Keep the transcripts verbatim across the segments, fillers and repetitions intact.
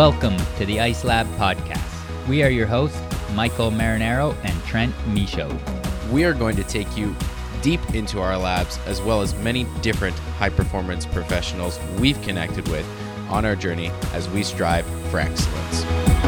Welcome to the Ice Lab podcast. We are your hosts, Michael Marinaro and Trent Michaud. We are going to take you deep into our labs, as well as many different high-performance professionals we've connected with on our journey as we strive for excellence.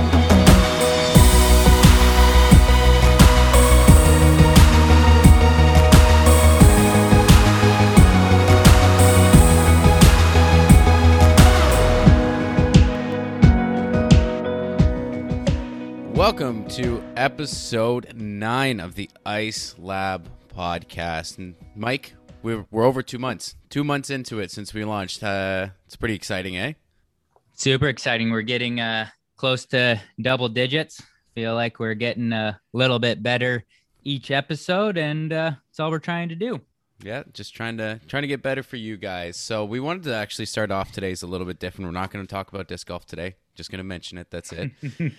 Welcome to episode nine of the Ice Lab podcast. And Mike, we're, we're over two months, two months into it since we launched. Uh, it's pretty exciting, eh? Super exciting. We're getting uh, close to double digits. Feel like we're getting a little bit better each episode, and uh, that's all we're trying to do. Yeah, just trying to trying to get better for you guys. So we wanted to actually start off today's a little bit different. We're not going to talk about disc golf today. Just going to mention it. That's it.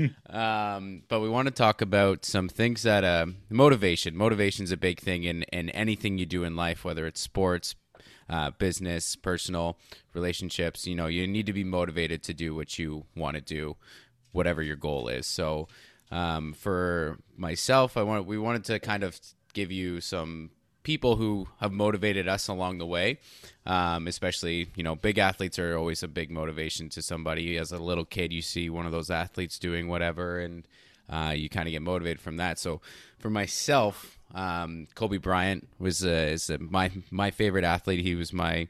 um, but we want to talk about some things that uh, motivation. Motivation is a big thing in, in anything you do in life, whether it's sports, uh, business, personal relationships. You know, you need to be motivated to do what you want to do, whatever your goal is. So um, for myself, I want we wanted to kind of give you some people who have motivated us along the way, um, especially, you know, big athletes are always a big motivation to somebody. As a little kid, you see one of those athletes doing whatever, and uh, you kind of get motivated from that. So for myself, um, Kobe Bryant was uh, is uh, my my favorite athlete. He was my,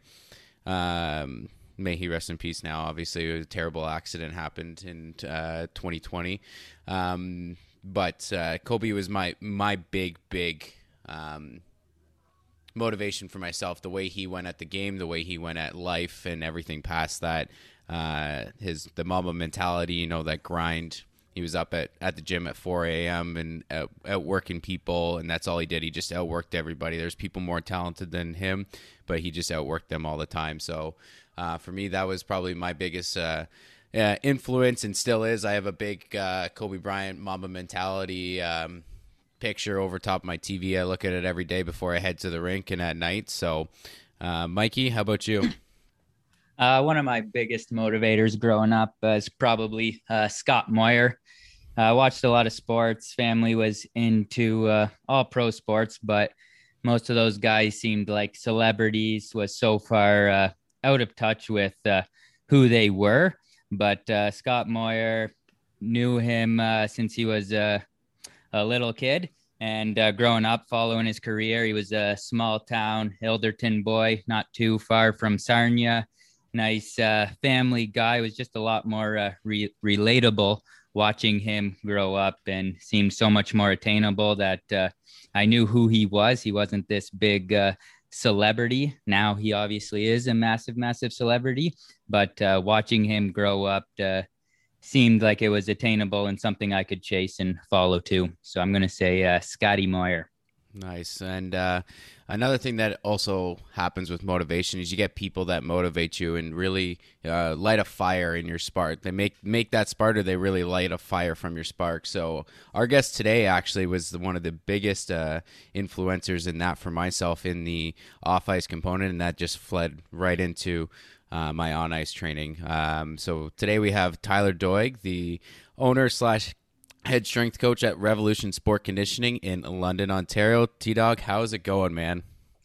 um, may he rest in peace now. Obviously, a terrible accident happened in uh, twenty twenty. Um, but uh, Kobe was my, my big, big um motivation for myself, the way he went at the game, the way he went at life and everything past that, uh, his, the Mamba mentality, you know, that grind. He was up at, at the gym at four a.m. and out, outworking people, and that's all he did. He just outworked everybody. There's people more talented than him, but he just outworked them all the time. So uh, for me, that was probably my biggest uh, uh, influence, and still is. I have a big uh, Kobe Bryant Mamba mentality um picture over top of my T V. I look at it every day before I head to the rink and at night. So, uh, Mikey, how about you? Uh, one of my biggest motivators growing up uh, is probably uh, Scott Moir. I uh, watched a lot of sports. Family was into uh, all pro sports, but most of those guys seemed like celebrities, was so far uh, out of touch with uh, who they were. But uh, Scott Moir, knew him uh, since he was uh, a little kid, and uh, growing up, following his career. He was a small town Hilderton boy, not too far from Sarnia. Nice uh, family guy. Was just a lot more uh, re- relatable watching him grow up, and seemed so much more attainable that uh, I knew who he was. He wasn't this big uh, celebrity. Now he obviously is a massive, massive celebrity, but uh, watching him grow up uh, seemed like it was attainable and something I could chase and follow too. So I'm going to say uh, Scotty Moir. Nice. And uh, another thing that also happens with motivation is you get people that motivate you and really uh, light a fire in your spark. They make make that spark, or they really light a fire from your spark. So our guest today actually was the, one of the biggest uh, influencers in that for myself in the off-ice component, and that just fled right into Uh, my on-ice training. Um, so today we have Tyler Doig, the owner slash head strength coach at Revolution Sport Conditioning in London, Ontario. T-Dog, how's it going, man?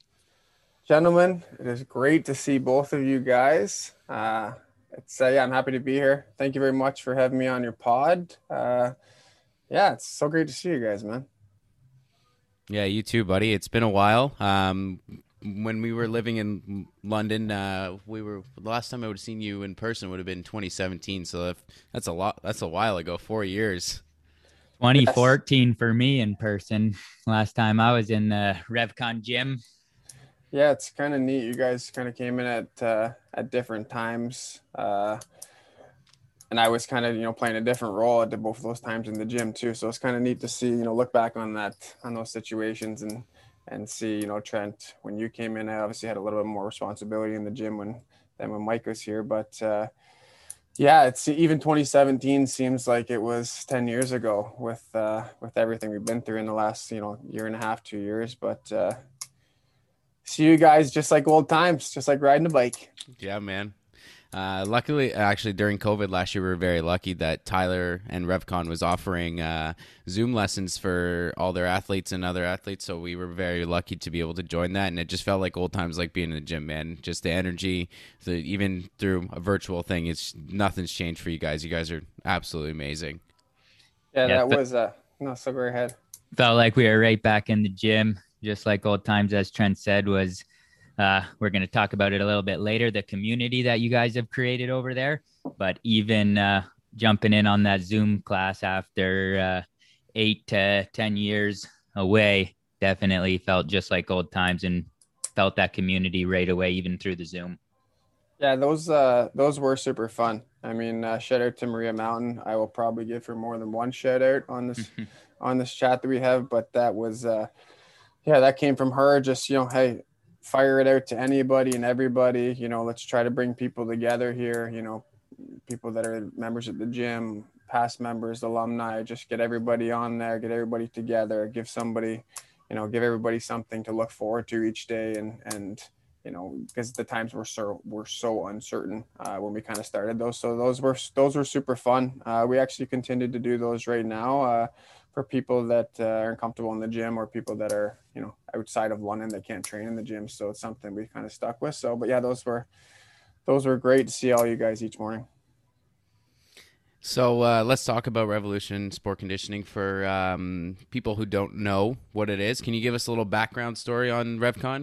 Gentlemen, it is great to see both of you guys. Uh, it's uh, yeah, I'm happy to be here. Thank you very much for having me on your pod. Uh, yeah, it's so great to see you guys, man. Yeah, you too, buddy. It's been a while. Um, when we were living in London, uh, we were the last time I would have seen you in person would have been twenty seventeen. So if, that's a lot. That's a while ago. Four years. twenty fourteen yes. For me in person. Last time I was in the RevCon gym. Yeah, it's kind of neat. You guys kind of came in at uh, at different times, uh, and I was kind of you know playing a different role at both of those times in the gym too. So it's kind of neat to see you know look back on that on those situations and. And see, you know, Trent, when you came in, I obviously had a little bit more responsibility in the gym when than when Mike was here. But uh, yeah, it's even twenty seventeen seems like it was ten years ago with uh, with everything we've been through in the last, you know, year and a half, two years. But uh, see you guys just like old times, just like riding a bike. Yeah, man. Uh, luckily, actually, during COVID last year, we were very lucky that Tyler and RevCon was offering uh, Zoom lessons for all their athletes and other athletes. So we were very lucky to be able to join that, and it just felt like old times, like being in the gym, man. Just the energy, the, even through a virtual thing, it's nothing's changed for you guys. You guys are absolutely amazing. Yeah, Yeah, that th- was uh no, so go ahead. Felt like we were right back in the gym, just like old times, as Trent said, was uh, we're going to talk about it a little bit later, the community that you guys have created over there. But even uh, jumping in on that Zoom class after uh, eight to ten years away, definitely felt just like old times and felt that community right away, even through the Zoom. Yeah, those uh those were super fun. I mean, uh, shout out to Maria Mountain. I will probably give her more than one shout out on this on this chat that we have, but that was uh yeah, that came from her. Just, you know, hey, fire it out to anybody and everybody. You know, let's try to bring people together here. You know, people that are members at the gym, past members, alumni. Just get everybody on there, get everybody together, give somebody, you know, give everybody something to look forward to each day. And and you know, because the times were so were so uncertain uh, when we kind of started those. So those were those were super fun. Uh, we actually continue to do those right now. Uh, for people that uh, aren't comfortable in the gym, or people that are, you know, outside of London that can't train in the gym. So it's something we kind of stuck with. So, but yeah, those were, those were great to see all you guys each morning. So uh, let's talk about Revolution Sport Conditioning for um, people who don't know what it is. Can you give us a little background story on RevCon?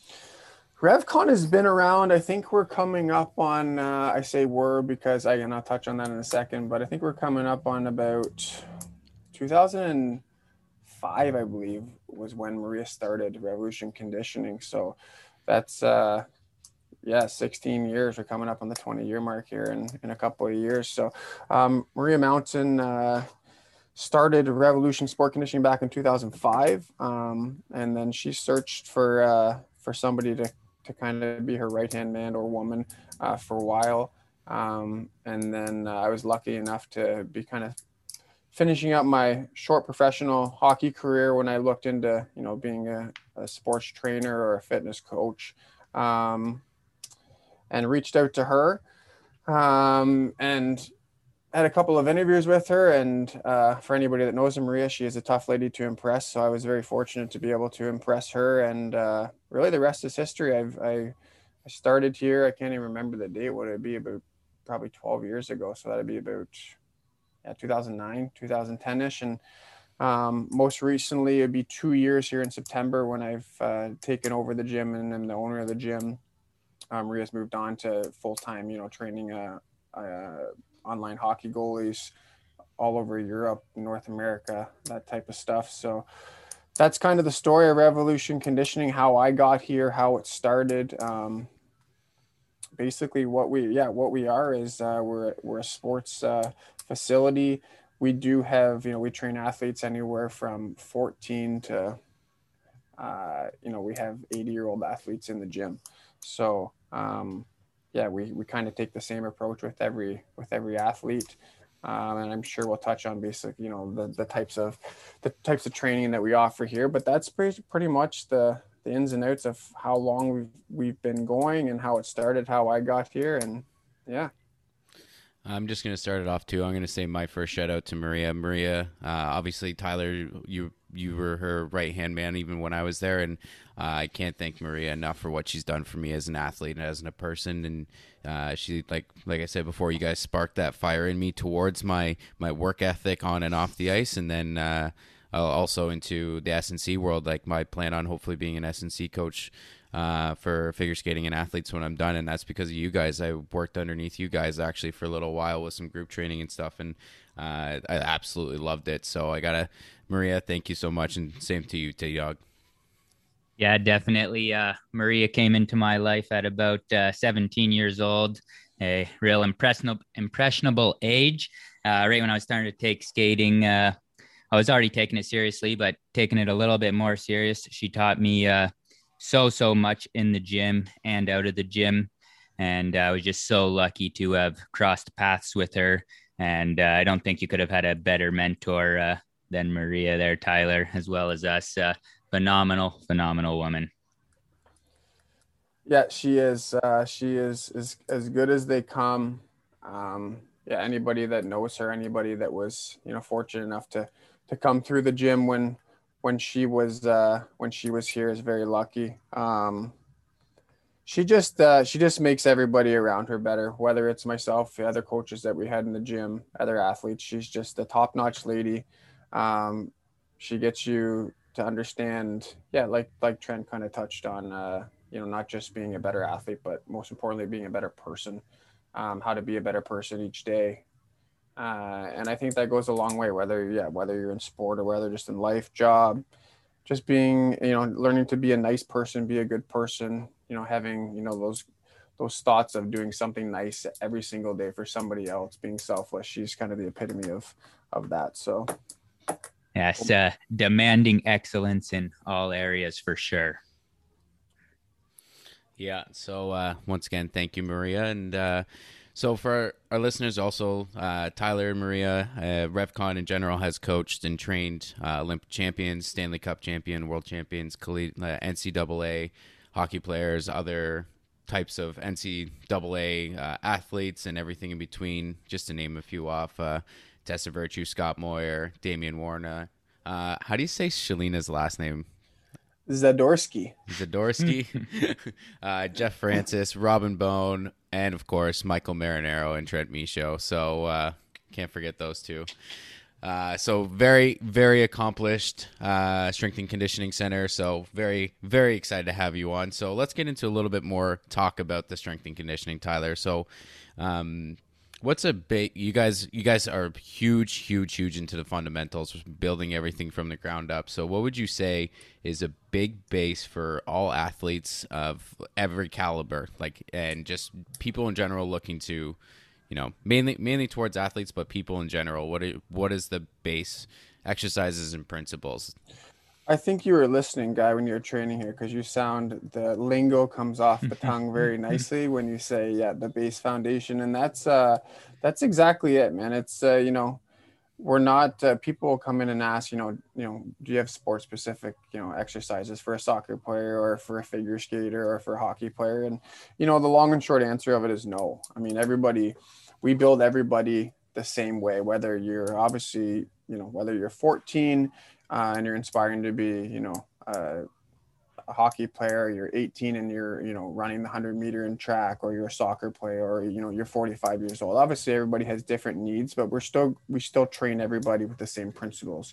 RevCon has been around. I think we're coming up on, uh, I say we're because I can I'll touch on that in a second, but I think we're coming up on about two thousand five, I believe, was when Maria started Revolution Conditioning. So that's, uh, yeah, sixteen years. We're coming up on the twenty year mark here in, in a couple of years. So um, Maria Mountain uh, started Revolution Sport Conditioning back in two thousand five. Um, and then she searched for, uh, for somebody to, to kind of be her right-hand man or woman uh, for a while. Um, and then uh, I was lucky enough to be kind of finishing up my short professional hockey career when I looked into, you know, being a, a sports trainer or a fitness coach, um, and reached out to her, um, and had a couple of interviews with her. And uh, for anybody that knows Maria, she is a tough lady to impress. So I was very fortunate to be able to impress her. And uh, really the rest is history. I've, I, I started here. I can't even remember the date. What it'd be about probably twelve years ago. So that'd be about yeah, two thousand nine, two thousand ten ish. And um, most recently it'd be two years here in September when I've uh, taken over the gym and I'm the owner of the gym. Um, Maria's moved on to full-time, you know, training uh, uh, online hockey goalies all over Europe, North America, that type of stuff. So that's kind of the story of Revolution Conditioning, how I got here, how it started. Um, basically what we, yeah, what we are is uh, we're, we're a sports uh, facility. We do have, you know, we train athletes anywhere from fourteen to, uh, you know, we have eighty year old athletes in the gym. So, um, yeah, we, we kind of take the same approach with every, with every athlete. Um, and I'm sure we'll touch on basic, you know, the, the types of, the types of training that we offer here, but that's pretty, pretty much the, the ins and outs of how long we've, we've been going and how it started, how I got here. And yeah. I'm just going to start it off too. I'm going to say my first shout out to Maria. Maria, uh, obviously Tyler, you you were her right hand man even when I was there, and uh, I can't thank Maria enough for what she's done for me as an athlete and as a person. And uh, she, like like I said before, you guys sparked that fire in me towards my my work ethic on and off the ice, and then uh, also into the S and C world. Like my plan on hopefully being an S and C coach uh, for figure skating and athletes when I'm done. And that's because of you guys. I worked underneath you guys actually for a little while with some group training and stuff. And uh, I absolutely loved it. So I gotta, Maria, thank you so much. And same to you, T-Dog. Yeah, definitely. Uh, Maria came into my life at about uh, seventeen years old, a real impressionable, impressionable age. Uh, right when I was starting to take skating, uh, I was already taking it seriously, but taking it a little bit more serious. She taught me uh, so, so much in the gym and out of the gym. And I was just so lucky to have crossed paths with her. And uh, I don't think you could have had a better mentor uh, than Maria there, Tyler, as well as us. Uh, phenomenal, phenomenal woman. Yeah, she is. Uh, she is is as good as they come. Um, yeah, anybody that knows her, anybody that was you know fortunate enough to to come through the gym when when she was uh, when she was here is very lucky. Um, she just uh, she just makes everybody around her better. Whether it's myself, the other coaches that we had in the gym, other athletes, she's just a top notch lady. Um, she gets you to understand, yeah, like like Trent kind of touched on, uh, you know, not just being a better athlete, but most importantly, being a better person. Um, how to be a better person each day. Uh, and I think that goes a long way, whether yeah, whether you're in sport or whether just in life, job, just being you know learning to be a nice person, be a good person, you know having you know those those thoughts of doing something nice every single day for somebody else, being selfless. She's kind of the epitome of of that. So Yes, uh, demanding excellence in all areas for sure. Yeah. So uh, once again, thank you, Maria. And uh, so for our, our listeners, also uh, Tyler and Maria, uh, RevCon in general has coached and trained uh, Olympic champions, Stanley Cup champion, world champions, colle- uh, N C double A hockey players, other types of N C double A uh, athletes, and everything in between. Just to name a few off: uh, Tessa Virtue, Scott Moyer, Damian Warner. Uh, how do you say Shalina's last name? Zadorsky. Zadorsky, uh, Jeff Francis, Robin Bone, and of course Michael Marinero and Trent Michaud. So uh, can't forget those two. Uh, so very, very accomplished uh, strength and conditioning center. So very, very excited to have you on. So let's get into a little bit more talk about the strength and conditioning, Tyler. So um, what's a big, you guys, you guys are huge, huge, huge into the fundamentals, building everything from the ground up. So what would you say is a big base for all athletes of every caliber, like, and just people in general looking to, you know, mainly mainly towards athletes, but people in general? What are, what is the base exercises and principles? I think you were listening, Guy, when you were training here, because you sound, the lingo comes off the tongue very nicely when you say, yeah, the base foundation. And that's uh that's exactly it, man. It's uh, you know we're not uh, people will come in and ask, you know you know do you have sport specific you know exercises for a soccer player or for a figure skater or for a hockey player? And you know the long and short answer of it is no. I mean, everybody, we build everybody the same way, whether you're obviously, you know whether you're fourteen uh, and you're inspiring to be, you know uh, a hockey player, you're eighteen and you're, you know, running the one hundred meter in track, or you're a soccer player, or, you know, you're forty-five years old. Obviously, everybody has different needs, but we're still, we still train everybody with the same principles.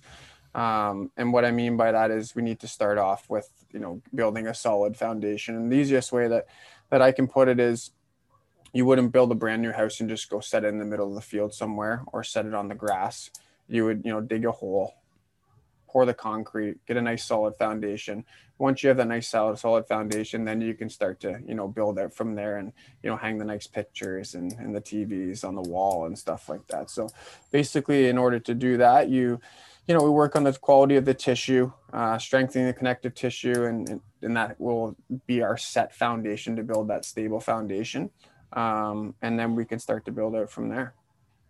Um, and what I mean by that is we need to start off with, you know, building a solid foundation. And the easiest way that, that I can put it is, you wouldn't build a brand new house and just go set it in the middle of the field somewhere or set it on the grass. You would, you know, dig a hole, pour the concrete, get a nice solid foundation. Once you have that nice solid solid foundation, then you can start to, you know, build out from there, and, you know, hang the nice pictures and, and the T Vs on the wall and stuff like that. So basically, in order to do that, you, you know, we work on the quality of the tissue, uh, strengthening the connective tissue, and, and, and that will be our set foundation to build that stable foundation. Um, and then we can start to build out from there.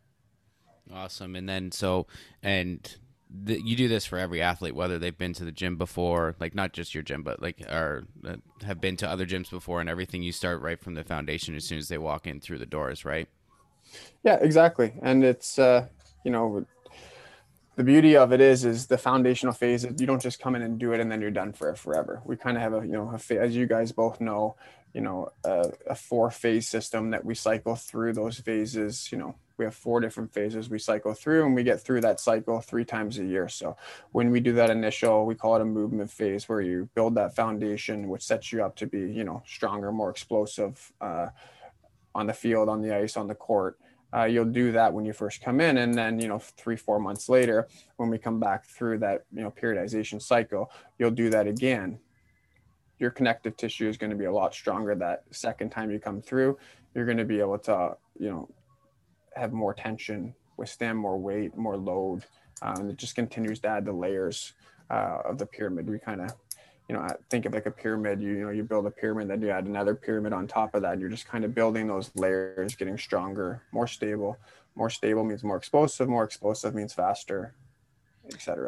Awesome. And then so, and the, you do this for every athlete, whether they've been to the gym before, like not just your gym, but like, or uh, have been to other gyms before, and everything. You start right from the foundation as soon as they walk in through the doors, right? Yeah, exactly. And it's, uh, you know, the beauty of it is, is the foundational phase. You don't just come in and do it and then you're done for it forever. We kind of have a, you know, a, as you guys both know, you know, a, a four phase system that we cycle through those phases. You know, we have four different phases we cycle through, and we get through that cycle three times a year. So when we do that initial, we call it a movement phase, where you build that foundation, which sets you up to be, you know, stronger, more explosive, uh, on the field, on the ice, on the court. Uh, you'll do that when you first come in, and then, you know, three, four months later, when we come back through that, you know, periodization cycle, you'll do that again. Your connective tissue is going to be a lot stronger that second time you come through. You're going to be able to, you know, have more tension, withstand more weight, more load, um, and it just continues to add the layers uh, of the pyramid. We kind of, you know, think of like a pyramid. You, you know, you build a pyramid, then you add another pyramid on top of that. And you're just kind of building those layers, getting stronger, more stable. More stable means more explosive. More explosive means faster, et cetera.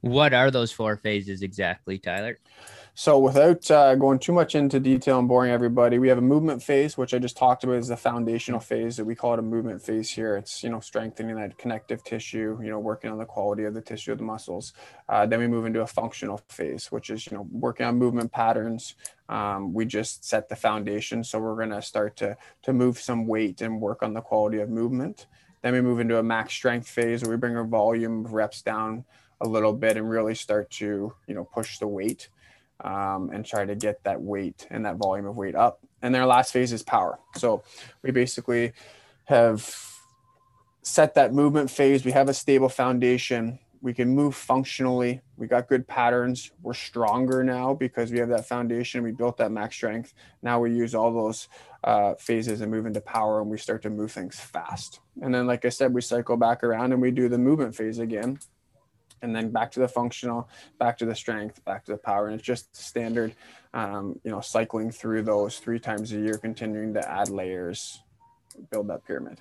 What are those four phases exactly, Tyler? So without uh, going too much into detail and boring everybody, we have a movement phase, which I just talked about is the foundational phase that we call it a movement phase here. It's, you know, strengthening that connective tissue, you know, working on the quality of the tissue of the muscles. Uh, then we move into a functional phase, which is, you know, working on movement patterns. Um, we just set the foundation. So we're going to start to, to move some weight and work on the quality of movement. Then we move into a max strength phase where we bring our volume of reps down a little bit and really start to, you know, push the weight. Um, and try to get that weight and that volume of weight up. And then our last phase is power. So we basically have set that movement phase. We have a stable foundation. We can move functionally. We got good patterns. We're stronger now because we have that foundation. We built that max strength. Now we use all those uh, phases and move into power, and we start to move things fast. And then, like I said, we cycle back around and we do the movement phase again. And then back to the functional, back to the strength, back to the power. And it's just standard, um, you know, cycling through those three times a year, continuing to add layers, build that pyramid.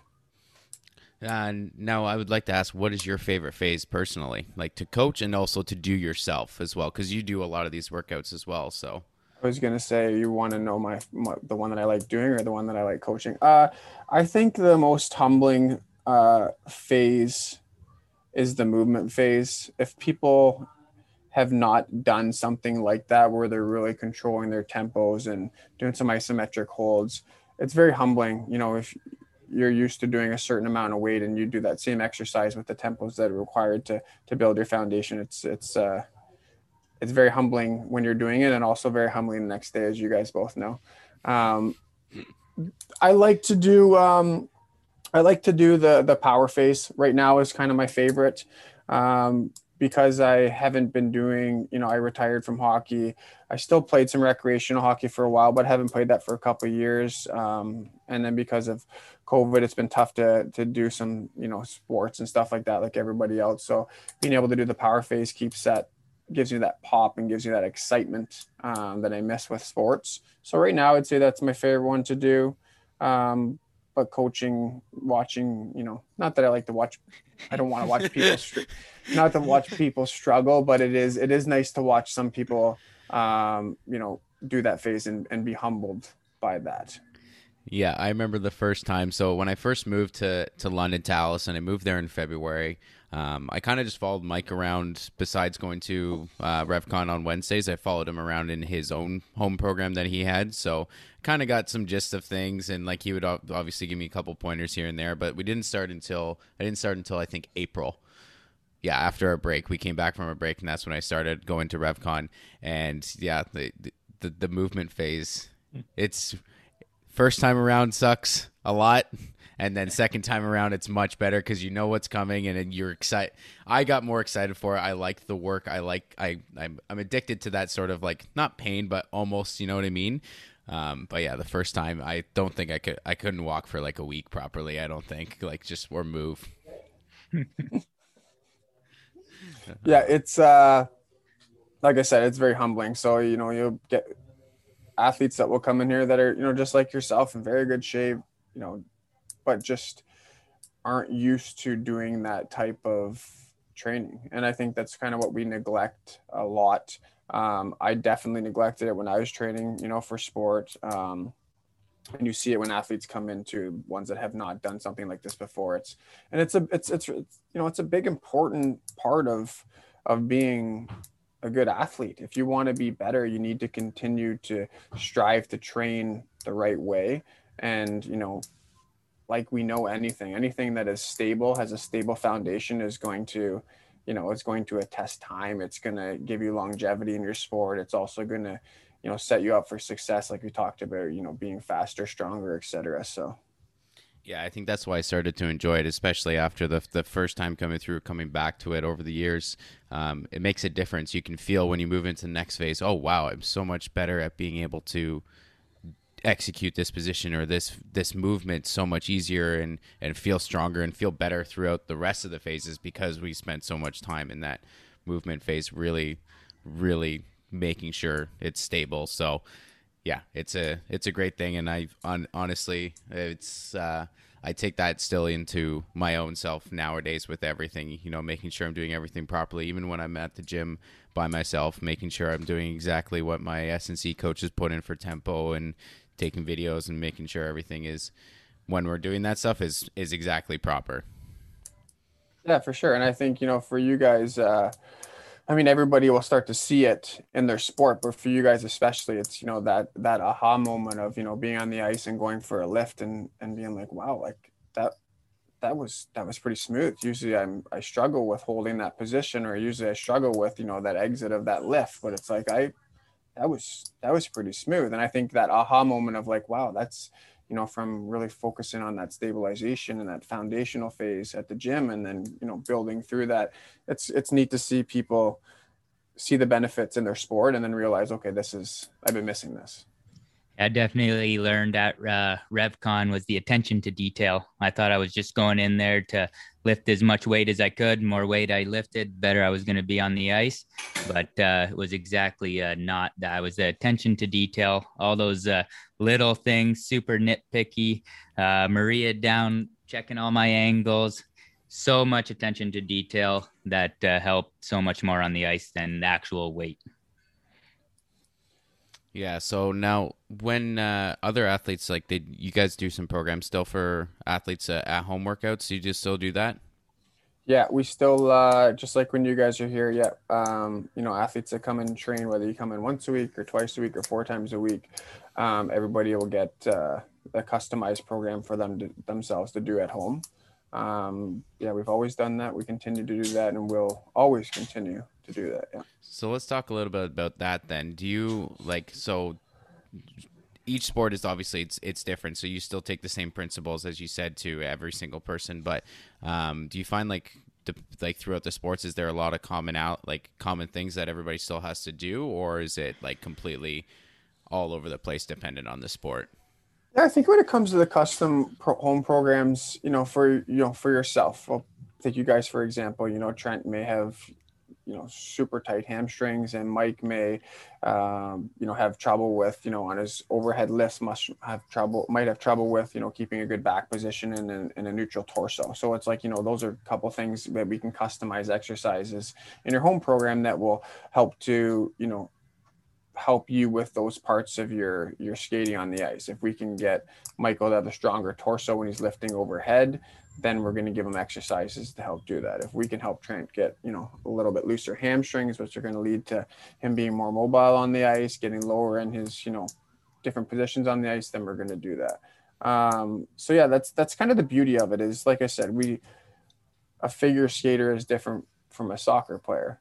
And now I would like to ask, what is your favorite phase personally, like to coach and also to do yourself as well? Because you do a lot of these workouts as well. So I was going to say, you want to know my, my, the one that I like doing or the one that I like coaching? Uh, I think the most humbling uh, phase is the movement phase. If people have not done something like that, where they're really controlling their tempos and doing some isometric holds, it's very humbling. You know, if you're used to doing a certain amount of weight and you do that same exercise with the tempos that are required to, to build your foundation, it's, it's, uh, it's very humbling when you're doing it, and also very humbling the next day, as you guys both know. Um, I like to do, um, I like to do the the power phase right now is kind of my favorite, um, because I haven't been doing, you know, I retired from hockey. I still played some recreational hockey for a while, but haven't played that for a couple of years. Um, and then because of COVID, it's been tough to to do some, you know, sports and stuff like that, like everybody else. So being able to do the power phase keeps that, gives you that pop and gives you that excitement um, that I miss with sports. So right now I'd say that's my favorite one to do. Um, But coaching, watching, you know, not that I like to watch, I don't want to watch people, str- not to watch people struggle, but it is, it is nice to watch some people, um, you know, do that phase and, and be humbled by that. yeah, I remember the first time. So when I first moved to, to London, to Allison, I moved there in February. Um, I kind of just followed Mike around. Besides going to uh, RevCon on Wednesdays, I followed him around in his own home program that he had. So kind of got some gist of things, and like he would obviously give me a couple pointers here and there. But we didn't start until I didn't start until I think April. Yeah, after a break, we came back from a break, and that's when I started going to RevCon. And yeah, the the, the movement phase, it's first time around sucks a lot. And then second time around, it's much better because you know what's coming and you're excited. I got more excited for it. I like the work. I like, I, I'm, I'm addicted to that sort of like, not pain, but almost, you know what I mean? Um, but yeah, the first time, I don't think I could, I couldn't walk for like a week properly. I don't think like just, or move. Yeah. It's, uh, like I said, it's very humbling. So, you know, you'll get athletes that will come in here that are, you know, just like yourself in very good shape, you know, but just aren't used to doing that type of training. And I think that's kind of what we neglect a lot. Um, I definitely neglected it when I was training, you know, for sport. Um, and you see it when athletes come into ones that have not done something like this before. It's, and it's a, it's, it's, it's, you know, it's a big, important part of, of being a good athlete. If you want to be better, you need to continue to strive to train the right way. And, you know, like we know anything, anything that is stable, has a stable foundation is going to, you know, it's going to attest time. It's going to give you longevity in your sport. It's also going to, you know, set you up for success. Like we talked about, you know, being faster, stronger, et cetera. So. Yeah, I think that's why I started to enjoy it, especially after the the first time coming through, coming back to it over the years. Um, it makes a difference. You can feel when you move into the next phase, oh, wow, I'm so much better at being able to execute this position or this this movement so much easier and and feel stronger and feel better throughout the rest of the phases because we spent so much time in that movement phase really really making sure it's stable. So yeah, it's a it's a great thing, and I on honestly it's uh I take that still into my own self nowadays with everything, you know, making sure I'm doing everything properly, even when I'm at the gym by myself, making sure I'm doing exactly what my S and C coaches put in for tempo and taking videos and making sure everything is, when we're doing that stuff, is is exactly proper. Yeah, for sure. And I think, you know, for you guys, uh, I mean, everybody will start to see it in their sport, but for you guys especially, it's, you know, that that aha moment of, you know, being on the ice and going for a lift and and being like, wow, like that that was that was pretty smooth. Usually I'm I struggle with holding that position, or usually I struggle with, you know, that exit of that lift, but it's like I that was that was pretty smooth. And I think that aha moment of like, wow, that's, you know, from really focusing on that stabilization and that foundational phase at the gym, and then, you know, building through that. It's it's neat to see people see the benefits in their sport and then realize, okay, this is, I've been missing this. I definitely learned at uh, RevCon was the attention to detail. I thought I was just going in there to lift as much weight as I could. More weight I lifted, better I was going to be on the ice. But uh, it was exactly uh, not that. I was the attention to detail, all those uh, little things, super nitpicky. Uh, Maria down, checking all my angles. So much attention to detail that uh, helped so much more on the ice than the actual weight. Yeah. So now, when uh, other athletes, like, they, you guys do some programs still for athletes uh, at home workouts. Do you just still do that? Yeah, we still, uh, just like when you guys are here, yeah, um, you know, athletes that come and train, whether you come in once a week or twice a week or four times a week, um, everybody will get uh, a customized program for them to, themselves to do at home. Um, yeah, we've always done that. We continue to do that, and we'll always continue to do that. Yeah. So let's talk a little bit about that then. Do you like, so each sport is obviously it's it's different, so you still take the same principles as you said to every single person, but um, do you find like the, like throughout the sports, is there a lot of common out like common things that everybody still has to do, or is it like completely all over the place dependent on the sport? Yeah, I think when it comes to the custom pro- home programs, you know, for you know for yourself, I'll take you guys for example. You know, Trent may have, you know, super tight hamstrings, and Mike may, um, you know, have trouble with, you know, on his overhead lifts, must have trouble, might have trouble with, you know, keeping a good back position and in, in a neutral torso. So it's like, you know, those are a couple things that we can customize exercises in your home program that will help to, you know, help you with those parts of your your skating on the ice. If we can get Michael to have a stronger torso when he's lifting overhead, then we're going to give him exercises to help do that. If we can help Trent get, you know, a little bit looser hamstrings, which are going to lead to him being more mobile on the ice, getting lower in his, you know, different positions on the ice, then we're going to do that. Um, so yeah, that's that's kind of the beauty of it. Is like I said, we a figure skater is different from a soccer player,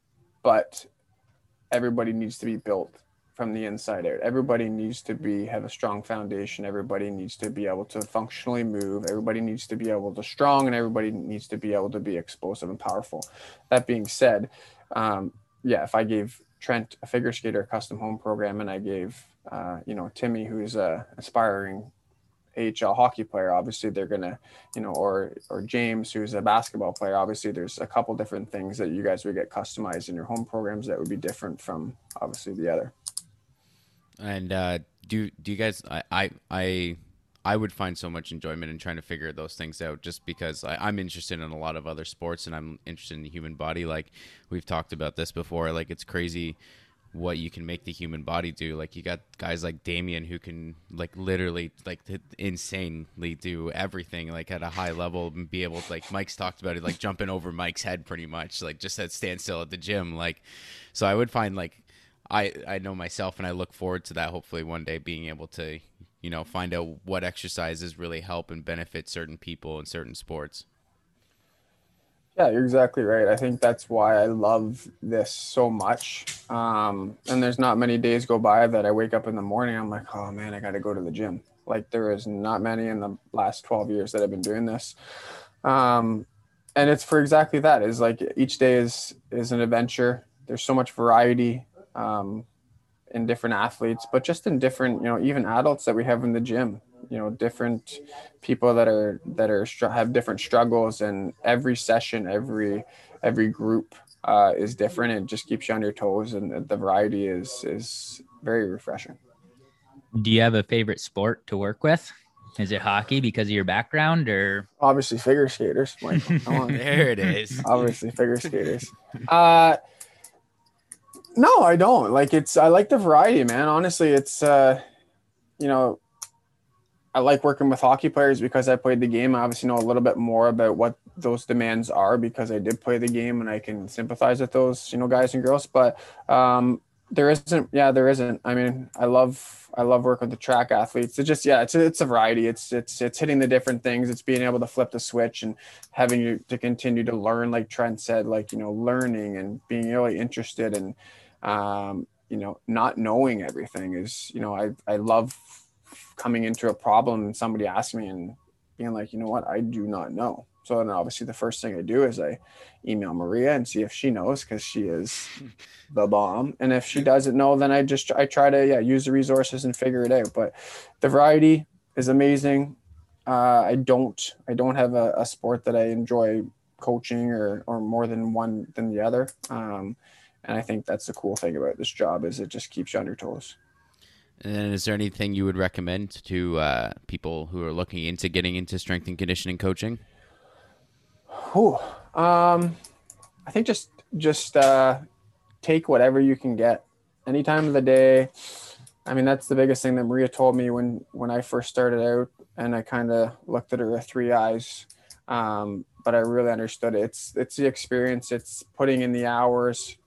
but everybody needs to be built from the inside out. Everybody needs to be have a strong foundation. Everybody needs to be able to functionally move. Everybody needs to be able to strong, and everybody needs to be able to be explosive and powerful. That being said, um, yeah, if I gave Trent a figure skater a custom home program, and I gave uh, you know Timmy, who's a aspiring A H L hockey player, obviously they're gonna, you know, or or James, who's a basketball player, obviously there's a couple different things that you guys would get customized in your home programs that would be different from obviously the other. And uh, do do you guys? I, I I I would find so much enjoyment in trying to figure those things out, just because I, I'm interested in a lot of other sports, and I'm interested in the human body. Like, we've talked about this before. Like, it's crazy what you can make the human body do. Like, you got guys like Damien who can like literally like insanely do everything like at a high level, and be able to, like Mike's talked about it, like jumping over Mike's head pretty much, like just at standstill at the gym. Like, so I would find like I I know myself, and I look forward to that, hopefully one day being able to, you know, find out what exercises really help and benefit certain people in certain sports. Yeah, you're exactly right. I think that's why I love this so much. Um, and there's not many days go by that I wake up in the morning, I'm like, oh man, I got to go to the gym. Like, there is not many in the last twelve years that I've been doing this. Um, and it's for exactly that. Is like each day is is an adventure. There's so much variety um, in different athletes, but just in different, you know, even adults that we have in the gym. You know, different people that are that are have different struggles, and every session, every every group uh, is different. It just keeps you on your toes, and the variety is is very refreshing. Do you have a favorite sport to work with? Is it hockey because of your background, or Obviously, figure skaters. Michael, come on. There it is. Obviously, figure skaters. Uh, no, I don't. Like it's. I like the variety, man. Honestly, it's. Uh, you know, I like working with hockey players because I played the game. I obviously know a little bit more about what those demands are because I did play the game, and I can sympathize with those, you know, guys and girls. But um, there isn't. Yeah, there isn't. I mean, I love. I love working with the track athletes. It's just, yeah, it's a, it's a variety. It's, it's, it's hitting the different things. It's being able to flip the switch and having you to continue to learn, like Trent said, like, you know, learning and being really interested and, um, you know, not knowing everything is, you know, I, I love coming into a problem and somebody asks me and being like, you know what, I do not know. So then obviously the first thing I do is I email Maria and see if she knows, because she is the bomb. And if she doesn't know, then I just, I try to yeah, use the resources and figure it out. But the variety is amazing. Uh, I don't, I don't have a, a sport that I enjoy coaching or, or more than one than the other. Um, and I think that's the cool thing about this job is it just keeps you on your toes. And is there anything you would recommend to uh, people who are looking into getting into strength and conditioning coaching? Ooh, um, I think just just uh, take whatever you can get any time of the day. I mean, that's the biggest thing that Maria told me when, when I first started out, and I kind of looked at her with three eyes. Um, but I really understood it. It's, it's the experience. It's putting in the hours.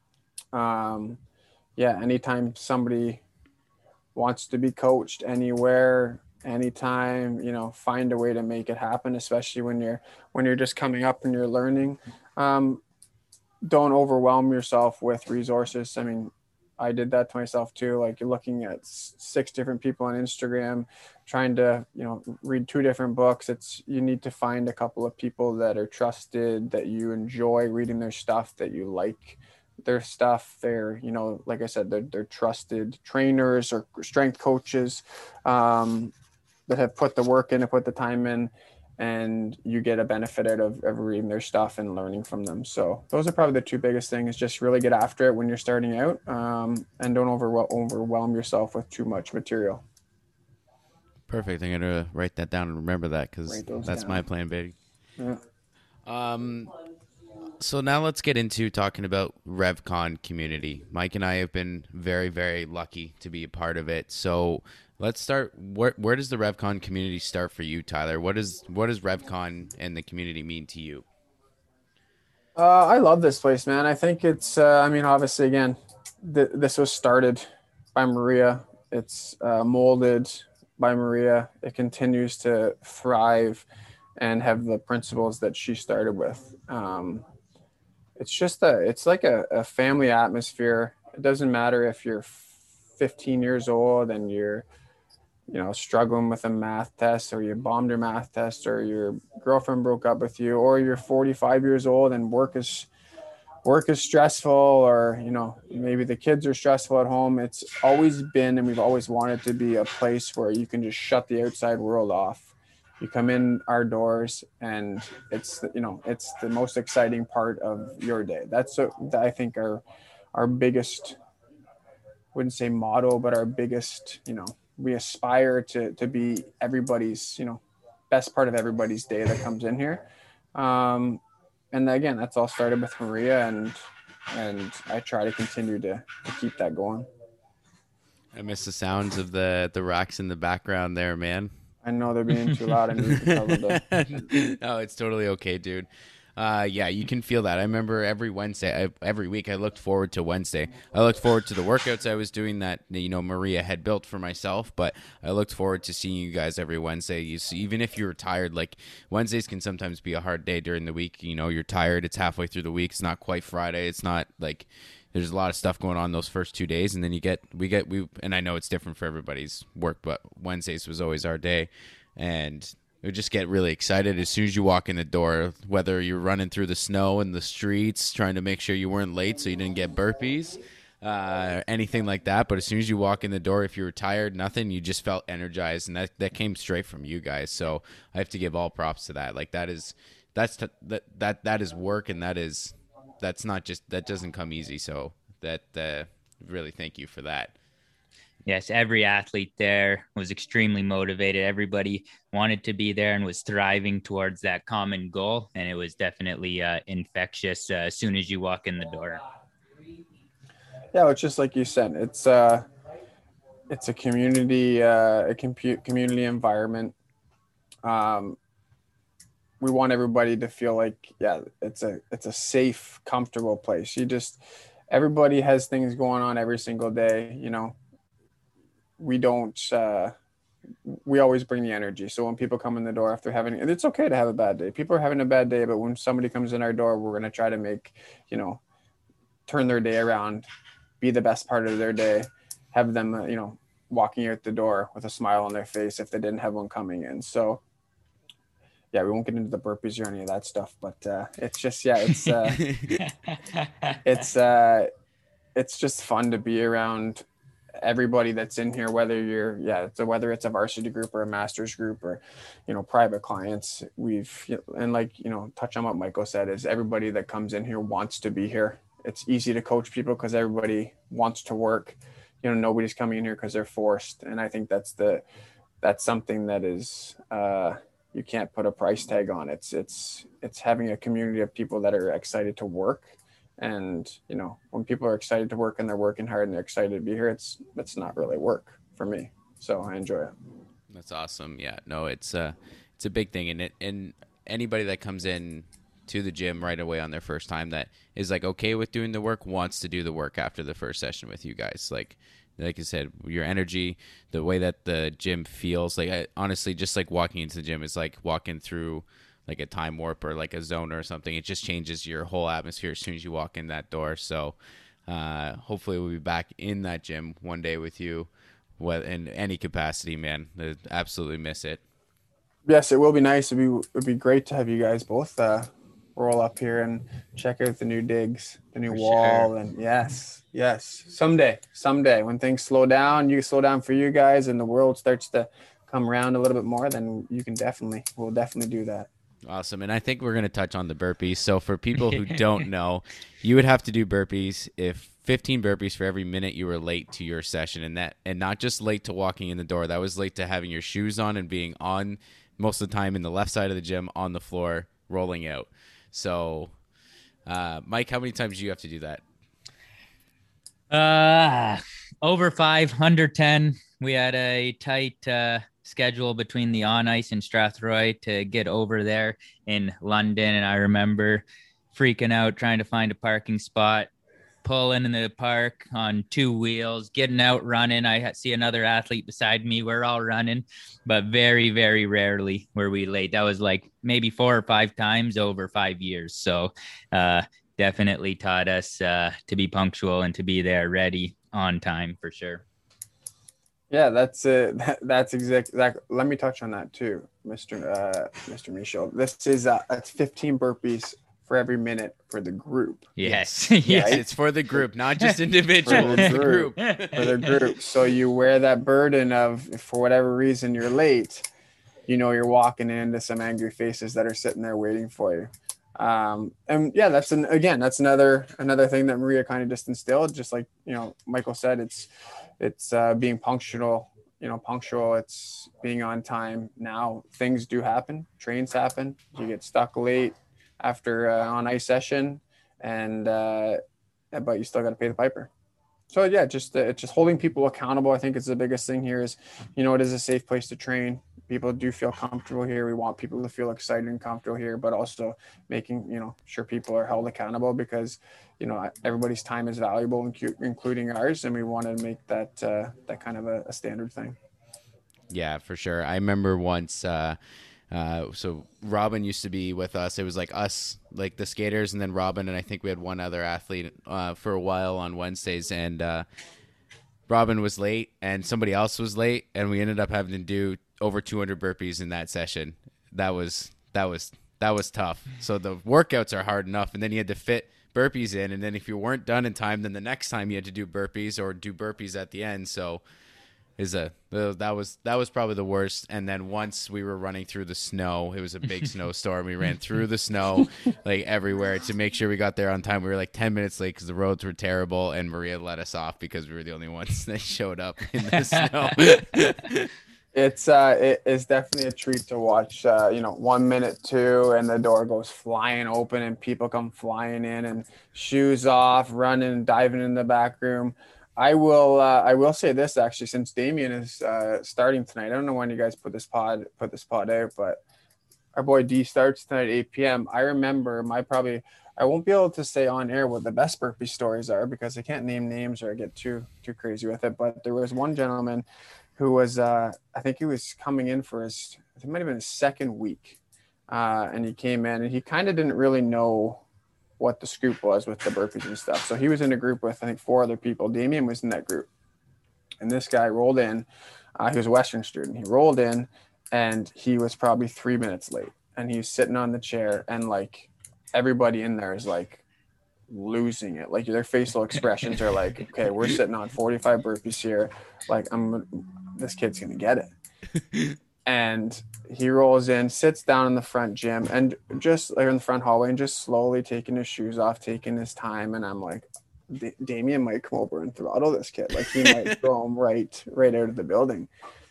Um, yeah. Anytime somebody wants to be coached anywhere, anytime, you know, find a way to make it happen, especially when you're, when you're just coming up and you're learning. Um, don't overwhelm yourself with resources. I mean, I did that to myself too. Like you're looking at six different people on Instagram, trying to, you know, read two different books. It's, you need to find a couple of people that are trusted, that you enjoy reading their stuff, that you like their stuff. They're, you know, like I said, they're, they're trusted trainers or strength coaches um, that have put the work in and put the time in, and you get a benefit out of, of reading their stuff and learning from them. So those are probably the two biggest things. Just really get after it when you're starting out, um, and don't overwhelm, overwhelm yourself with too much material. Perfect. I'm going to write that down and remember that, because that's down. my plan, baby. Yeah. Um, so now let's get into talking about RevCon community. Mike and I have been very, very lucky to be a part of it. So let's start. Where where does the RevCon community start for you, Tyler? What is what does RevCon and the community mean to you? Uh, I love this place, man. I think it's. Uh, I mean, obviously, again, th- this was started by Maria. It's uh, molded by Maria. It continues to thrive and have the principles that she started with. Um, it's just a. It's like a, a family atmosphere. It doesn't matter if you're fifteen years old and you're, you know, struggling with a math test, or you bombed your math test, or your girlfriend broke up with you, or you're forty-five years old and work is work is stressful, or, you know, maybe the kids are stressful at home. It's always been, and we've always wanted to be, a place where you can just shut the outside world off. You come in our doors and it's, you know, it's the most exciting part of your day. That's what I think our, our biggest, wouldn't say motto, but our biggest, you know, we aspire to to be everybody's, you know, best part of everybody's day that comes in here. Um, and again, that's all started with Maria, and and I try to continue to, to keep that going. I miss the sounds of the, the racks in the background there, man. I know they're being too loud. I need to cover them. No, it's totally okay, dude. Uh, yeah, you can feel that. I remember every Wednesday, I, every week, I looked forward to Wednesday. I looked forward to the workouts I was doing that, you know, Maria had built for myself, but I looked forward to seeing you guys every Wednesday. You see, even if you're tired, like Wednesdays can sometimes be a hard day during the week. You know, you're tired. It's halfway through the week. It's not quite Friday. It's not like there's a lot of stuff going on those first two days. And then you get, we get, we, and I know it's different for everybody's work, but Wednesdays was always our day. And we just get really excited as soon as you walk in the door, whether you're running through the snow in the streets, trying to make sure you weren't late so you didn't get burpees, uh, anything like that. But as soon as you walk in the door, if you were tired, nothing, you just felt energized. And that, that came straight from you guys. So I have to give all props to that. Like that is, that's, t- that, that, that is work. And that is, that's not just, that doesn't come easy. So that, uh, really thank you for that. Yes, every athlete there was extremely motivated. Everybody wanted to be there and was thriving towards that common goal. And it was definitely uh, infectious uh, as soon as you walk in the door. Yeah, it's just like you said. It's uh, it's a community, uh, a compu- community environment. Um, we want everybody to feel like, yeah, it's a it's a safe, comfortable place. You just everybody has things going on every single day. You know, we don't. Uh, we always bring the energy. So when people come in the door after having, and it's okay to have a bad day. People are having a bad day, but when somebody comes in our door, we're going to try to make, you know, turn their day around, be the best part of their day, have them, uh, you know, walking out the door with a smile on their face if they didn't have one coming in. So yeah, we won't get into the burpees or any of that stuff, but uh, it's just, yeah, it's, uh, it's, uh, it's just fun to be around everybody that's in here, whether you're, yeah, so whether it's a varsity group or a master's group or, you know, private clients. We've, and like, you know, touch on what Michael said, is everybody that comes in here wants to be here. It's easy to coach people because everybody wants to work. You know, nobody's coming in here because they're forced. And I think that's the, that's something that is, uh, you can't put a price tag on. It's, it's, it's having a community of people that are excited to work. And, you know, when people are excited to work and they're working hard and they're excited to be here, it's, it's not really work for me. So I enjoy it. That's awesome. Yeah, no, it's uh it's a big thing. And it, and anybody that comes in to the gym right away on their first time that is like okay with doing the work wants to do the work after the first session with you guys. Like, like I said, your energy, the way that the gym feels, like I, honestly, just like walking into the gym is like walking through like a time warp or like a zone or something. It just changes your whole atmosphere as soon as you walk in that door. So uh, hopefully we'll be back in that gym one day with you, what in any capacity, man. I absolutely miss it. Yes, it will be nice. It'd be, it'd be great to have you guys both uh, roll up here and check out the new digs, the new For wall. sure. And yes, yes, someday, someday when things slow down, you slow down for you guys and the world starts to come around a little bit more, then you can definitely, we'll definitely do that. Awesome. And I think we're going to touch on the burpees. So for people who don't know, you would have to do burpees if fifteen burpees for every minute you were late to your session, and that, and not just late to walking in the door. That was late to having your shoes on and being on most of the time in the left side of the gym on the floor rolling out. So uh, Mike, how many times do you have to do that? Uh, over five, under ten. We had a tight uh, schedule between the on ice and Strathroy to get over there in London. And I remember freaking out trying to find a parking spot, pulling in the park on two wheels, getting out running. I see another athlete beside me. We're all running, but very, very rarely were we late. That was like maybe four or five times over five years. So uh, definitely taught us uh, to be punctual and to be there ready on time for sure. Yeah, that's it. That, that's exactly. Exact, let me touch on that too, Mister Uh, Mister Michaud. This is uh, it's fifteen burpees for every minute for the group. Yes. Yes, yes. Right? it's for the group, not just individual. For the It's the group. group. For the group. So you wear that burden of, if for whatever reason you're late, you know you're walking into some angry faces that are sitting there waiting for you. Um, and yeah, that's an again, that's another another thing that Maria kind of just instilled. Just like, you know, Michael said, it's it's uh, being punctual. You know, punctual. It's being on time. Now things do happen. Trains happen. You get stuck late after uh, on ice session, and uh, but you still got to pay the piper. So yeah, just uh, just holding people accountable. I think is the biggest thing here. Is, you know, it is a safe place to train. People do feel comfortable here. We want people to feel excited and comfortable here, but also making, you know, sure people are held accountable, because, you know, everybody's time is valuable, including ours, and we want to make that uh, that kind of a, a standard thing. Yeah, for sure. I remember once. Uh, Uh, so Robin used to be with us. It was like us, like the skaters, and then Robin, and I think we had one other athlete uh, for a while on Wednesdays. And uh, Robin was late, and somebody else was late, and we ended up having to do over two hundred burpees in that session. That was that was that was tough. So the workouts are hard enough, and then you had to fit burpees in, and then if you weren't done in time, then the next time you had to do burpees or do burpees at the end. So is a that was that was probably the worst. And then once we were running through the snow, it was a big snowstorm. We ran through the snow like everywhere to make sure we got there on time. We were like ten minutes late because the roads were terrible, and Maria let us off because we were the only ones that showed up in the snow. It's uh, it is definitely a treat to watch. Uh, you know, one minute, two, and the door goes flying open, and people come flying in, and shoes off, running, diving in the back room. I will. Uh, I will say this actually, since Damien is uh, starting tonight. I don't know when you guys put this pod put this pod out, but our boy D starts tonight at eight p.m. I remember my probably. I won't be able to say on air what the best burpee stories are because I can't name names or I get too too crazy with it. But there was one gentleman who was, uh, I think he was coming in for his, it might have been his second week. Uh, and he came in and he kind of didn't really know what the scoop was with the burpees and stuff. So he was in a group with, I think, four other people. Damien was in that group. And this guy rolled in. Uh, he was a Western student. He rolled in and he was probably three minutes late. And he was sitting on the chair and like everybody in there is like losing it. Like their facial expressions are like, okay, we're sitting on forty-five burpees here. Like I'm this kid's gonna get it. And he rolls in, sits down in the front gym and just like in the front hallway and just slowly taking his shoes off, taking his time. And I'm like, D- Damien might come over and throttle this kid. Like he might throw him right, right out of the building.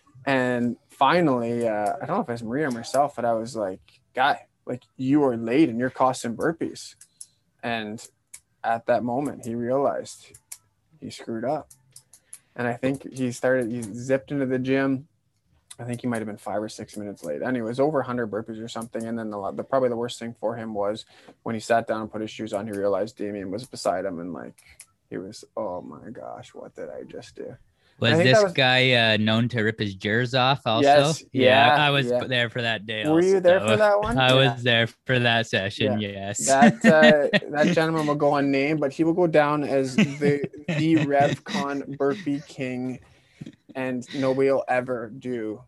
And finally, uh, I don't know if it was Maria or myself, but I was like, guy, like you are late and you're costing burpees. And at that moment, he realized he screwed up. And I think he started, he zipped into the gym. I think he might have been five or six minutes late. And it was over one hundred burpees or something. And then the, the probably the worst thing for him was when he sat down and put his shoes on, he realized Damien was beside him. And like, he was, oh my gosh, what did I just do? Was this was, guy uh, known to rip his jers off also? Yes, yeah, yeah, I was yeah. there for that day. Were also, you there so. for that one? I yeah. was there for that session, yeah. yes. That uh, that gentleman will go unnamed, but he will go down as the, the RevCon Burpee King, and nobody will ever do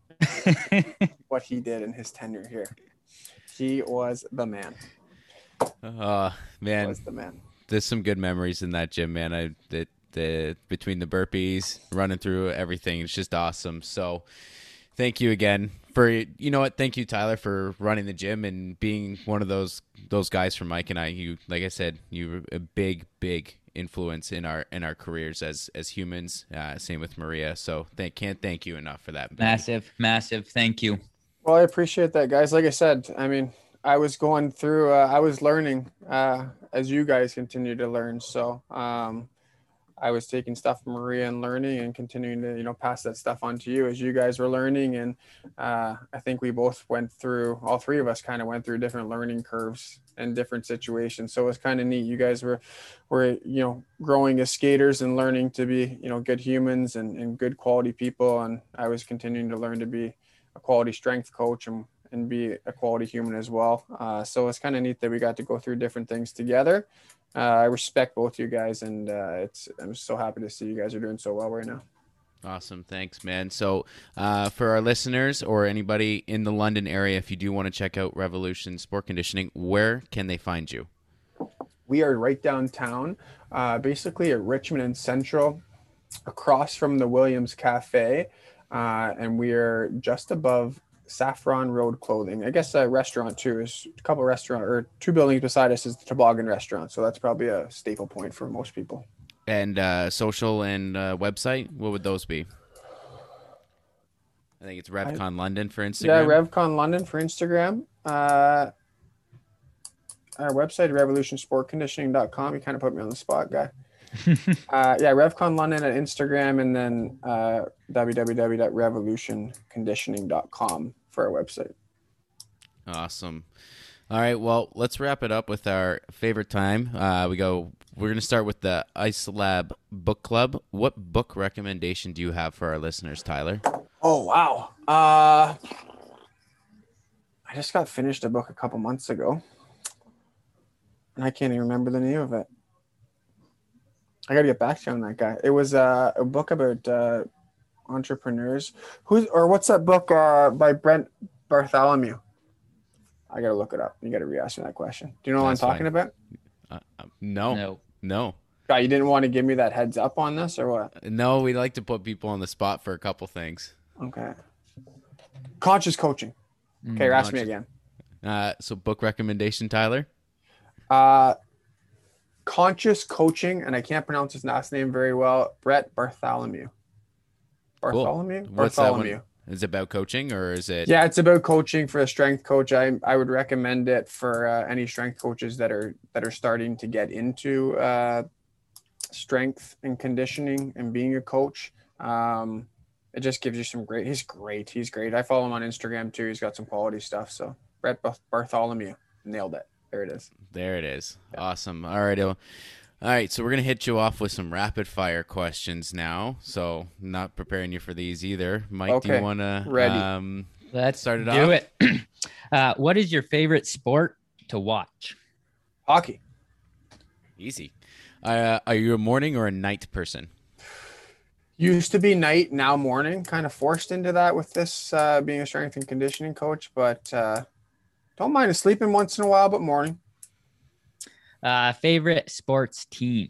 what he did in his tenure here. He was the man. Oh, uh, man. He was the man. There's some good memories in that gym, man. I that the between the burpees, running through everything, it's just awesome. So thank you again for, you know what, thank you, Tyler, for running the gym and being one of those those guys for Mike and I. You, like I said, you were a big, big influence in our in our careers as as humans. Uh, same with Maria. So thank can't thank you enough for that. Massive, massive thank you. Well, I appreciate that, guys. Like I said, I mean, I was going through, uh, I was learning uh, as you guys continue to learn. So um, I was taking stuff from Maria and learning and continuing to, you know, pass that stuff on to you as you guys were learning. And uh, I think we both went through, all three of us kind of went through different learning curves and different situations. So it was kind of neat. You guys were, were, you know, growing as skaters and learning to be, you know, good humans and, and good quality people. And I was continuing to learn to be a quality strength coach and, and be a quality human as well. Uh, so it's kind of neat that we got to go through different things together. Uh, I respect both you guys, and uh, it's I'm so happy to see you guys are doing so well right now. Awesome. Thanks, man. So uh, for our listeners or anybody in the London area, if you do want to check out Revolution Sport Conditioning, where can they find you? We are right downtown, uh, basically at Richmond and Central, across from the Williams Cafe, uh, and we are just above Saffron Road Clothing. I guess a restaurant too is a couple restaurant or two buildings beside us is the Toboggan Restaurant. So that's probably a staple point for most people. And uh, social and uh, website, what would those be? I think it's RevCon I, London for Instagram. Yeah, RevCon London for Instagram. Uh, our website, revolution sport conditioning dot com. You kind of put me on the spot, guy. uh, yeah, RevCon London at Instagram, and then uh, w w w dot revolution conditioning dot com for our website. Awesome. All right, well, let's wrap it up with our favorite time. Uh, we go. We're going to start with the Ice Lab Book Club. What book recommendation do you have for our listeners, Tyler? Oh wow! Uh, I just got finished a book a couple months ago, and I can't even remember the name of it. I got to get back to you on that guy. It was uh, a book about uh, entrepreneurs. Who's or what's that book uh, by Brent Bartholomew? I got to look it up. You got to re-ask me that question. Do you know what That's I'm talking fine. about? Uh, uh, no. No. No. God, you didn't want to give me that heads up on this or what? No, we like to put people on the spot for a couple things. Okay. Conscious coaching. Okay, ask me again. Uh, so book recommendation, Tyler? Uh, Conscious Coaching, and I can't pronounce his last name very well. Brett Bartholomew. Bartholomew? Cool. What's that Bartholomew. one? Is it about coaching or is it? Yeah, it's about coaching for a strength coach. I I would recommend it for uh, any strength coaches that are that are starting to get into uh, strength and conditioning and being a coach. Um, it just gives you some great. He's great. He's great. I follow him on Instagram too. He's got some quality stuff. So Brett Bartholomew, nailed it. There it is. There it is. Yeah. Awesome. All right. All right. So we're going to hit you off with some rapid fire questions now. So not preparing you for these either. Mike, okay. do you want to Ready. Um, Let's start it do off? it. uh, what is your favorite sport to watch? Hockey. Easy. Uh, are you a morning or a night person? Used to be night, now morning. Kind of forced into that with this uh, being a strength and conditioning coach, but uh, don't mind sleeping once in a while, but morning. Uh, favorite sports team?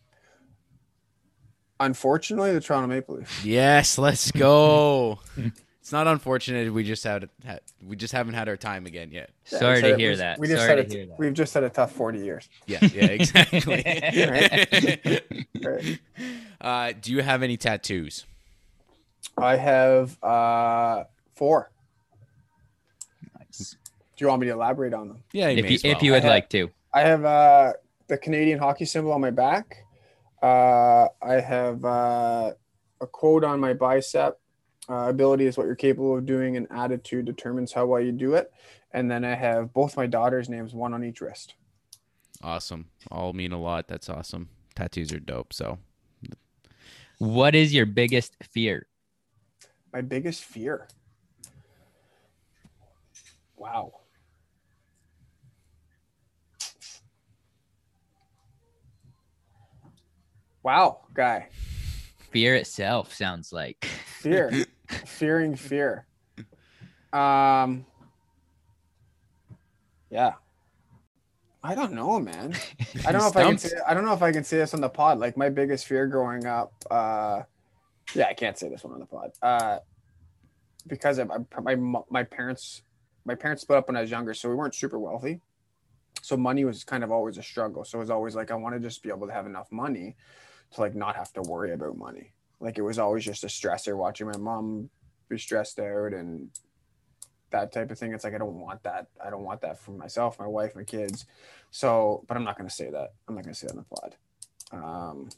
Unfortunately, the Toronto Maple Leafs. Yes, let's go. It's not unfortunate. We just had, had we just haven't had our time again yet. Yeah, Sorry to it, hear we, that. We just Sorry had to a, hear that. We've just had a tough forty years. Yeah, yeah, exactly. Right. Right. Uh, do you have any tattoos? I have uh, four. Nice. Do you want me to elaborate on them? Yeah, you If may you, as well. if you would I have- like to. I have uh, the Canadian hockey symbol on my back. Uh, I have uh, a quote on my bicep. Uh, ability is what you're capable of doing, and attitude determines how well you do it. And then I have both my daughters' names, one on each wrist. Awesome. All mean a lot. That's awesome. Tattoos are dope. So What is your biggest fear? My biggest fear. Wow. Wow, guy. Fear itself sounds like. Fear. Fearing fear. Um Yeah. I don't know, man. I don't know if I can Stumped? say I don't know if I can say this on the pod. Like my biggest fear growing up, uh yeah, I can't say this one on the pod. Uh because of my my parents my parents split up when I was younger, so we weren't super wealthy. So money was kind of always a struggle. So it was always like I want to just be able to have enough money to like not have to worry about money. Like it was always just a stressor watching my mom be stressed out and that type of thing. It's like I don't want that. I don't want that for myself, my wife, my kids. So, but I'm not going to say that. I'm not going to say that in the pod. Um,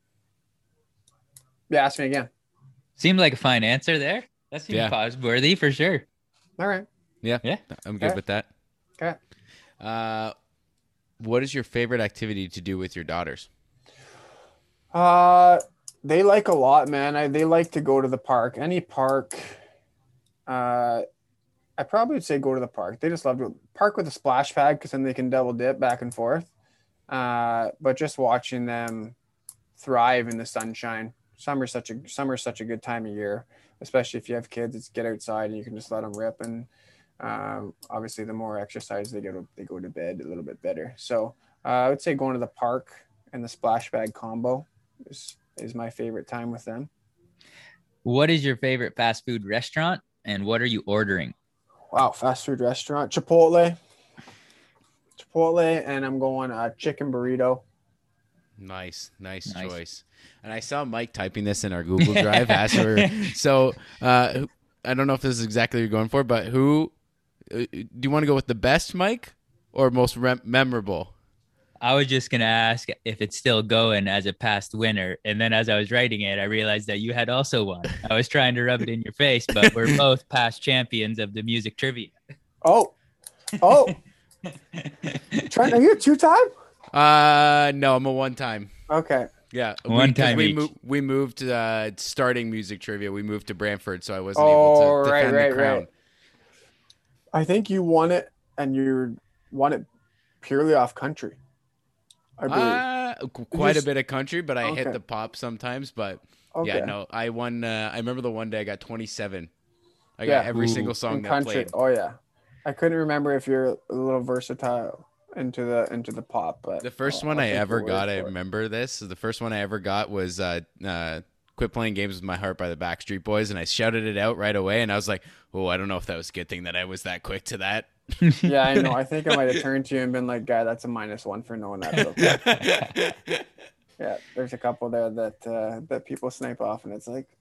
yeah, ask me again. Seemed like a fine answer there. That seems Yeah. pause worthy for sure. All right. yeah, Yeah. I'm good Okay. with that. Okay. Uh, what is your favorite activity to do with your daughters? Uh, they like a lot, man. I, they like to go to the park. Any park. Uh, I probably would say go to the park. They just love to park with a splash pad because then they can double dip back and forth. Uh, but just watching them thrive in the sunshine. Summer's such a summer's such a good time of year, especially if you have kids. It's get outside and you can just let them rip. And um, obviously, the more exercise they go, they go to bed a little bit better. So uh, I would say going to the park and the splash bag combo is is my favorite time with them. What is your favorite fast food restaurant and what are you ordering? Wow, fast food restaurant, Chipotle, Chipotle, and I'm going uh, chicken burrito. Nice, nice, Nice. choice. And I saw Mike typing this in our Google Drive. as we're, so uh, who- I don't know if this is exactly what you're going for, but who uh, do you want to go with, the best, Mike, or most rem- memorable? I was just going to ask if it's still going as a past winner. And then as I was writing it, I realized that you had also won. I was trying to rub it in your face, but we're both past champions of the music trivia. Oh, oh, Trent, are you a two-time? Uh, no, I'm a one time. Okay. Yeah, One we, 'cause time we, each. mo- we moved uh, starting music trivia. We moved to Brantford, so I wasn't Oh, able to right, defend right, the crown. right. I think you won it, and you won it purely off country. I believe. Uh, qu- quite Just- a bit of country, but I Okay. hit the pop sometimes. But okay. yeah, no, I won. Uh, I remember the one day I got twenty-seven. I Yeah. got every Ooh. single song In that country. played. Oh yeah. I couldn't remember if you're a little versatile into the into the pot. But the first I'll, one I'll I take ever your word got, I for it. remember this. The first one I ever got was uh, uh, "Quit Playing Games with My Heart" by the Backstreet Boys, and I shouted it out right away. And I was like, "Oh, I don't know if that was a good thing that I was that quick to that." Yeah, I know. I think I might have turned to you and been like, "Guy, that's a minus one for knowing that." Real quick." Yeah, there's a couple there that uh, that people snipe off, and it's like,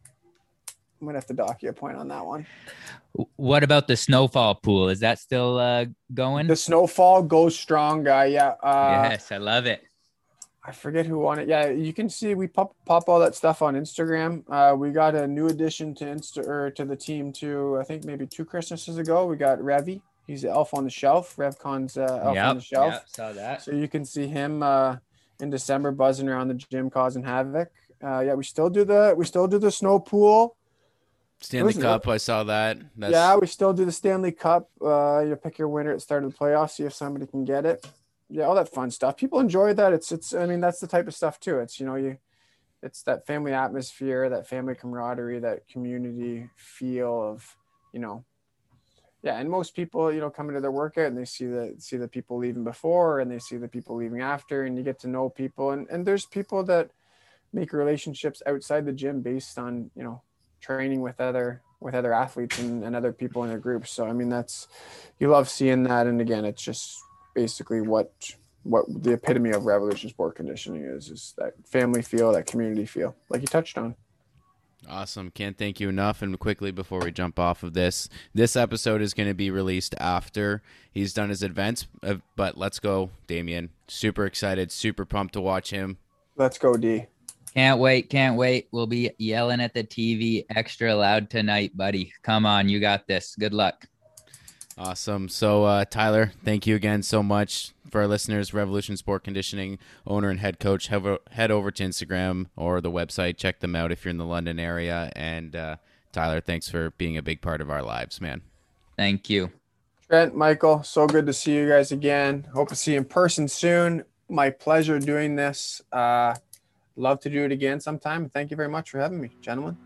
I'm gonna have to dock you a point on that one. What about the snowfall pool? Is that still uh, going? The snowfall goes strong, guy. Yeah. Uh, Yes, I love it. I forget who won it. Yeah, you can see we pop pop all that stuff on Instagram. Uh, we got a new addition to Insta or to the team too. I think maybe two Christmases ago. We got Revy. He's the elf on the shelf. RevCon's uh, elf Yep, on the shelf. yep, saw that. So you can see him uh, in December buzzing around the gym causing havoc. Uh, yeah, we still do the we still do the snow pool. Stanley Listen, Cup, I saw that. That's... Yeah, we still do the Stanley Cup. Uh, you pick your winner at the start of the playoffs, see if somebody can get it. Yeah, all that fun stuff. People enjoy that. It's it's. I mean, that's the type of stuff too. It's you know you, it's that family atmosphere, that family camaraderie, that community feel of you know. Yeah, and most people, you know, come into their workout and they see the see the people leaving before and they see the people leaving after, and you get to know people. And and there's people that make relationships outside the gym based on you know training with other with other athletes and, and other people in their groups. So I mean, that's you love seeing that. And again, it's just basically what what the epitome of Revolution Sport Conditioning is is that family feel, that community feel, like you touched on. Awesome. Can't thank you enough. And quickly before we jump off of this, this episode is going to be released after he's done his events. Uh, but let's go, Damien. Super excited, super pumped to watch him. Let's go, D. Can't wait, can't wait. We'll be yelling at the T V extra loud tonight, buddy. Come on, you got this. Good luck. Awesome. So, uh, Tyler, thank you again so much. For our listeners, Revolution Sport Conditioning owner and head coach, have, head over to Instagram or the website. Check them out if you're in the London area. And uh, Tyler, thanks for being a big part of our lives, man. Thank you. Trent, Michael, so good to see you guys again. Hope to see you in person soon. My pleasure doing this. Uh, love to do it again sometime. Thank you very much for having me, gentlemen.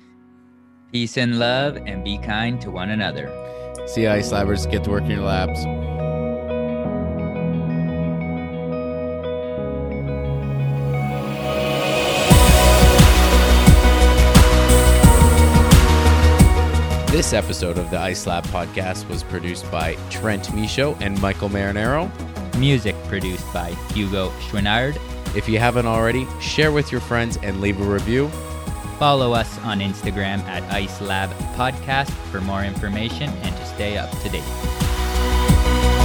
Peace and love, and be kind to one another. See you, Ice Labbers. Get to work in your labs. This episode of the Ice Lab podcast was produced by Trent Michaud and Michael Marinero. Music produced by Hugo Schwinard. If you haven't already, share with your friends and leave a review. Follow us on Instagram at Ice Lab Podcast for more information and to stay up to date.